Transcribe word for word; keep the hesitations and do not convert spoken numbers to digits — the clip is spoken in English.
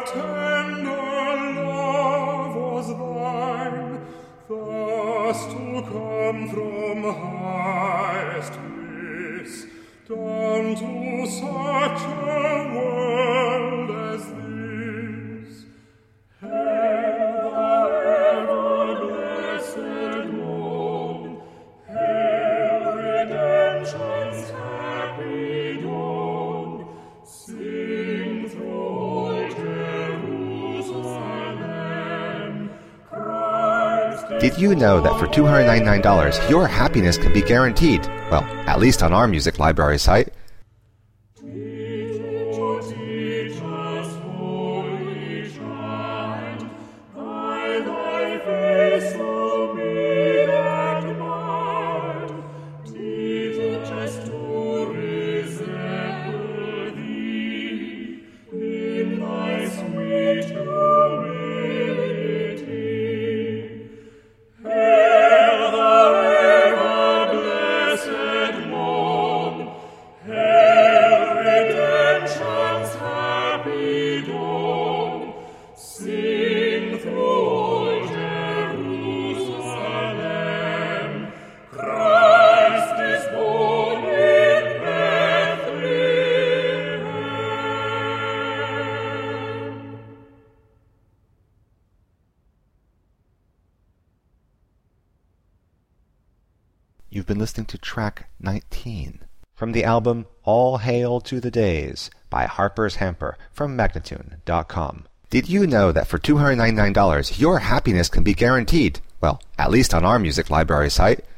Did you know that for two hundred ninety-nine dollars, your happiness can be guaranteed? Well, at least on our music library site. You've been listening to track nineteen from the album All Hail to the Days by Harper's Hamper from Magnatune dot com. Did you know that for two hundred ninety-nine dollars, your happiness can be guaranteed? Well, at least on our music library site.